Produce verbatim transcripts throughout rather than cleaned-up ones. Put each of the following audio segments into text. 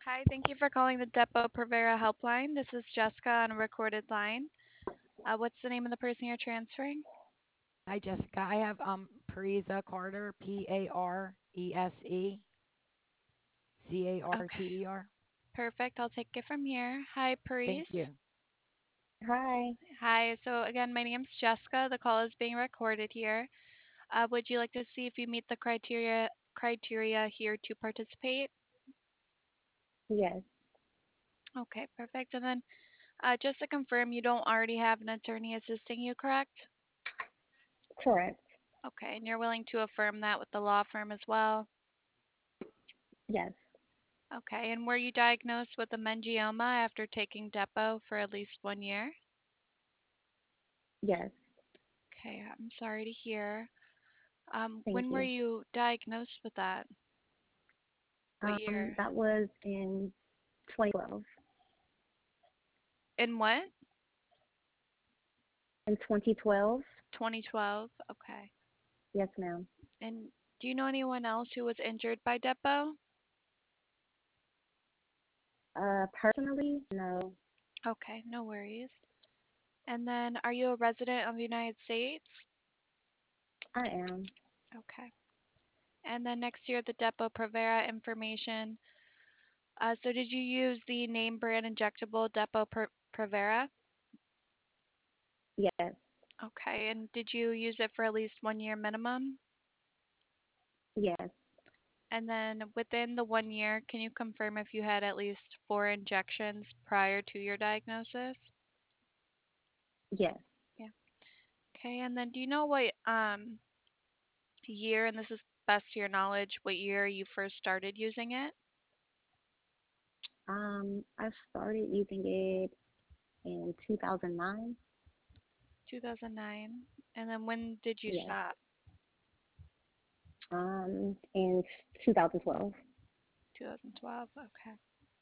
Hi, thank you for calling the Depo Provera helpline. This is Jessica on a recorded line. Uh, what's the name of the person you're transferring? Hi, Jessica. I have um Parisa Carter, P A R E S E C A R Okay, T E R. perfect. I'll take it from here. Hi, Paris. Thank you. Hi. Hi. So again, my name's Jessica. The call is being recorded here. Uh, would you like to see if you meet the criteria criteria here to participate? Yes, Okay, perfect. And then uh, just to confirm, you don't already have an attorney assisting you, correct? correct. Okay, and you're willing to affirm that with the law firm as well? Yes, Okay, and were you diagnosed with a meningioma after taking Depo for at least one year? yes. Okay, I'm sorry to hear. Um, Thank when were you. you diagnosed with that? What Um, year? that was in twenty twelve. In what? In twenty twelve? twenty twelve. Okay. Yes, ma'am. And do you know anyone else who was injured by Depo? Uh, personally, no, Okay, no worries. And then are you a resident of the United States? I am. Okay. And then next year, the Depo Provera information. Uh, so did you use the name brand injectable Depo Provera? Yes, Okay, and did you use it for at least one year minimum? yes, And then within the one year, can you confirm if you had at least four injections prior to your diagnosis? yes. Yeah. Okay, and then do you know what um year, and this is best to your knowledge, what year you first started using it? Um, I started using it in two thousand nine. two thousand nine. And then when did you Yes. stop? Um, in two thousand twelve. twenty twelve. Okay.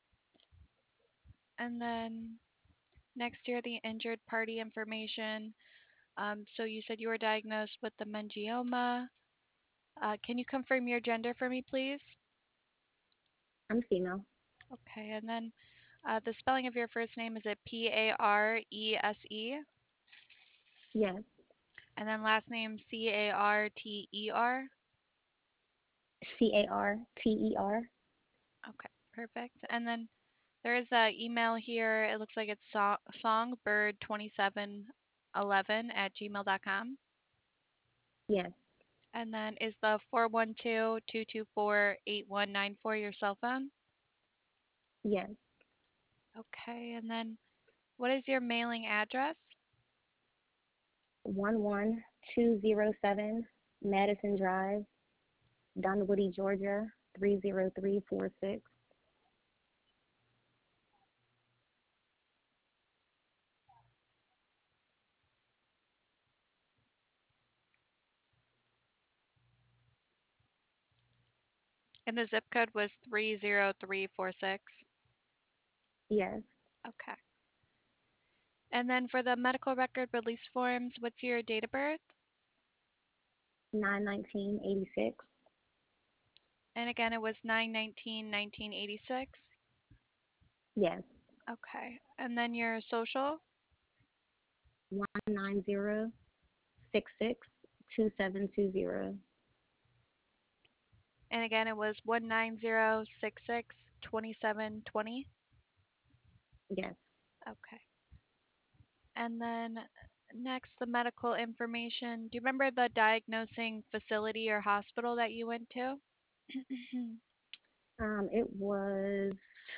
And then next year, the injured party information. Um, so you said you were diagnosed with the meningioma. Uh, can you confirm your gender for me, please? I'm female. Okay, and then uh, the spelling of your first name, is it P A R E S E? Yes, And then last name C A R T E R? C A R T E R. Okay, perfect. And then there is an email here. It looks like it's so- songbird twenty-seven eleven at gmail dot com. Yes, And then is the four one two, two two four, eight one nine four your cell phone? yes. Okay, and then what is your mailing address? One one two zero seven Madison Drive, Dunwoody, Georgia, three zero three four six. And the zip code was three zero three four six. Yes, Okay. And then for the medical record release forms, what's your date of birth? nine nineteen eighty six. And again, it was nine nineteen nineteen eighty-six. Yes, Okay. And then your social? one nine zero six six two seven two zero. And again, it was one nine zero six six twenty-seven twenty. Yes. Okay. And then next, the medical information. Do you remember the diagnosing facility or hospital that you went to? Um, it was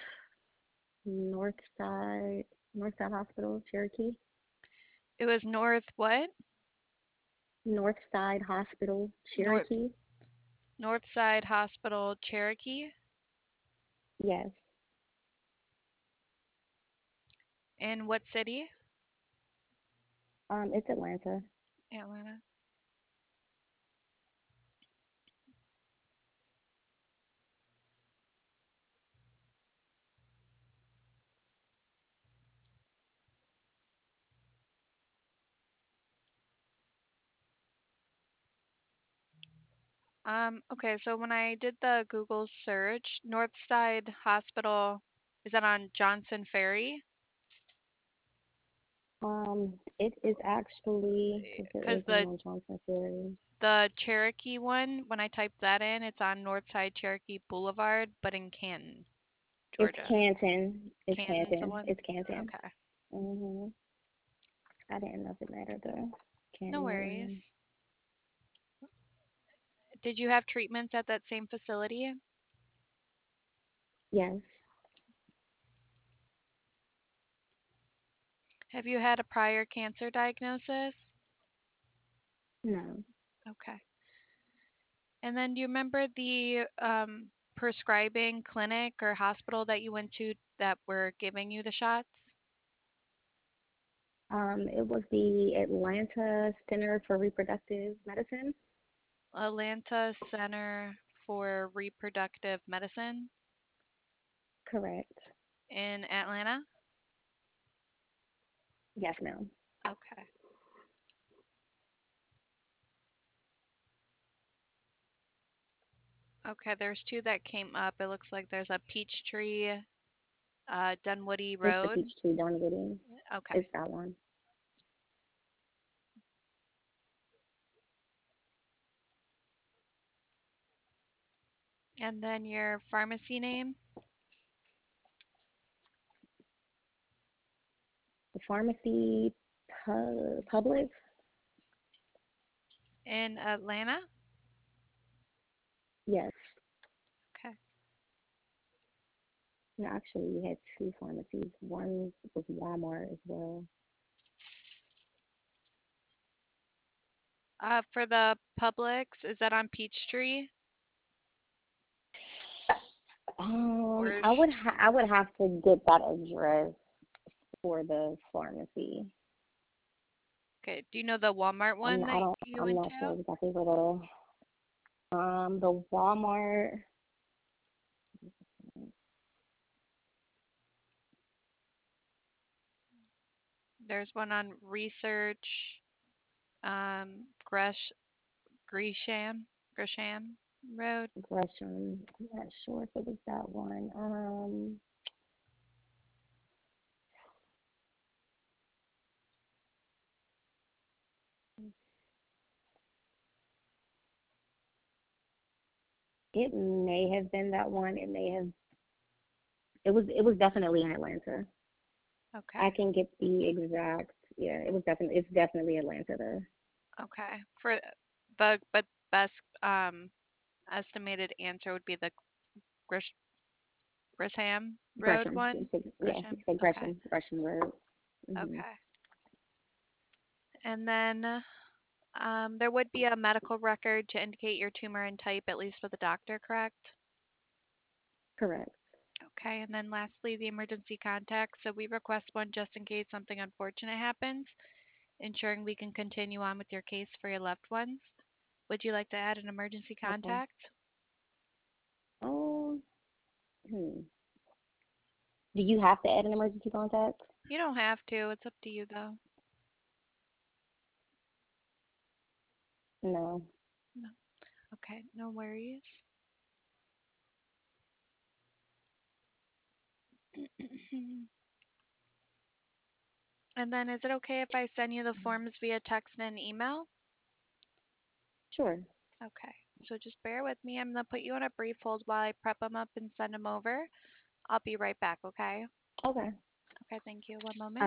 Northside Northside Hospital, Cherokee. It was North what? Northside Hospital, North Cherokee. Northside Hospital, Cherokee. Yes. In what city? Um, it's Atlanta. Atlanta. Um, okay, so when I did the Google search, Northside Hospital, is that on Johnson Ferry? Um, it is actually, because there Because is one the on Johnson Ferry. the Cherokee one, when I typed that in, it's on Northside Cherokee Boulevard, but in Canton, It's Georgia. Canton. It's Canton's the Canton. one? It's Canton. Okay. hmm I didn't know if it mattered though. No Canton or worries. Inman. Did you have treatments at that same facility? Yes. Have you had a prior cancer diagnosis? No. Okay. And then do you remember the um, prescribing clinic or hospital that you went to that were giving you the shots? Um, it was the Atlanta Center for Reproductive Medicine. Atlanta Center for Reproductive Medicine Correct. in Atlanta? Yes, ma'am. Okay. Okay, there's two that came up. It looks like there's a Peachtree, uh, Dunwoody It's the Road. Peachtree Dunwoody. Okay. It's that one. And then your pharmacy name The pharmacy pu- Publix. in Atlanta? Yes. Okay. No, actually, we had two pharmacies. One was Walmart as well. Uh, for the Publix, is that on Peachtree? Um, Or I sh- would ha- I would have to get that address for the pharmacy. okay, do you know the Walmart I'm one I that don't you I'm went not sure to? exactly where the um the Walmart. There's one on Research, um, Gresh, Gresham, Gresham Road. Gresham. I'm not sure if it was that one. Um, it may have been that one. It may have. It was. It was definitely in Atlanta. I Okay. can get the exact. Yeah, it was definitely. It's definitely Atlanta though. Okay. For the but best um estimated answer would be the Grish, Grisham Road Gresham. You one. said, yeah, you Grisham. said Okay. Gresham. Gresham Road. hmm Okay. And then um, there would be a medical record to indicate your tumor and type, at least with a doctor, correct? Correct. Okay. And then lastly, the emergency contact. So we request one just in case something unfortunate happens, ensuring we can continue on with your case for your loved ones. Would you like to add an emergency Okay. contact? Um. Hmm. Do you have to add an emergency contact? You don't have to. It's up to you, though. No. No. Okay. No worries. And then is it okay if I send you the forms via text and email? Sure. Okay. So just bear with me. I'm going to put you on a brief hold while I prep them up and send them over. I'll be right back, okay? Okay. Okay, thank you. One moment. All